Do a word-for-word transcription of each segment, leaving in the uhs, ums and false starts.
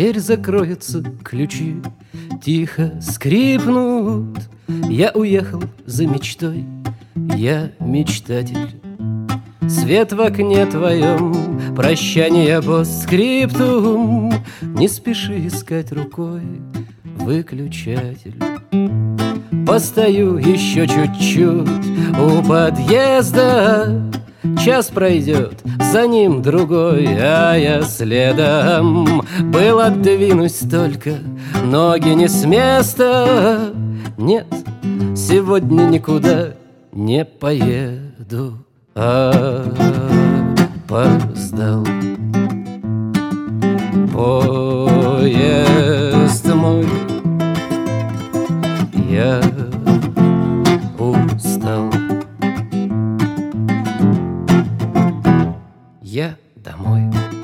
дверь закроется, ключи тихо скрипнут. Я уехал за мечтой, я мечтатель. Свет в окне твоем, прощание постскриптум. Не спеши искать рукой выключатель. Постою еще чуть-чуть у подъезда. Час пройдет, за ним другой, а я следом. Было двинусь только, ноги не с места. Нет, сегодня никуда не поеду. Опоздал поезд мой, я устал, я домой.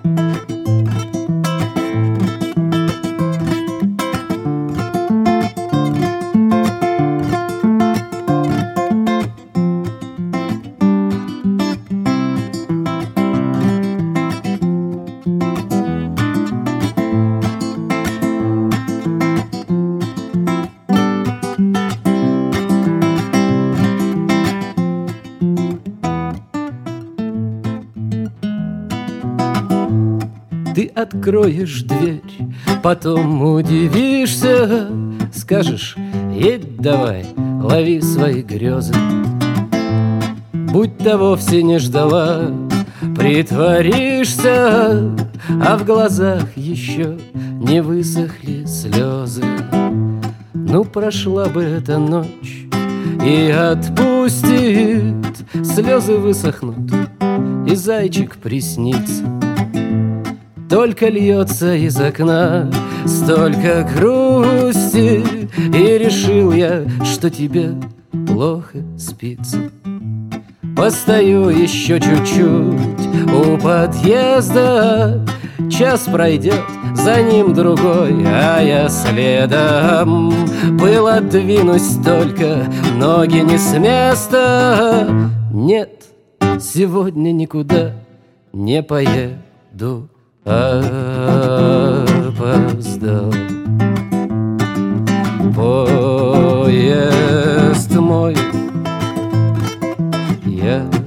Ты откроешь дверь, потом удивишься, скажешь: едь давай, лови свои грезы. Будь-то вовсе не ждала, притворишься, а в глазах еще не высохли слезы. Ну, прошла бы эта ночь и отпустит, слезы высохнут, и зайчик приснится. Только льется из окна столько грусти, и решил я, что тебе плохо спится. Постою еще чуть-чуть у подъезда. Час пройдет, за ним другой, а я следом. Было двинусь только, ноги не с места. Нет, сегодня никуда не поеду. Опоздал поезд мой, я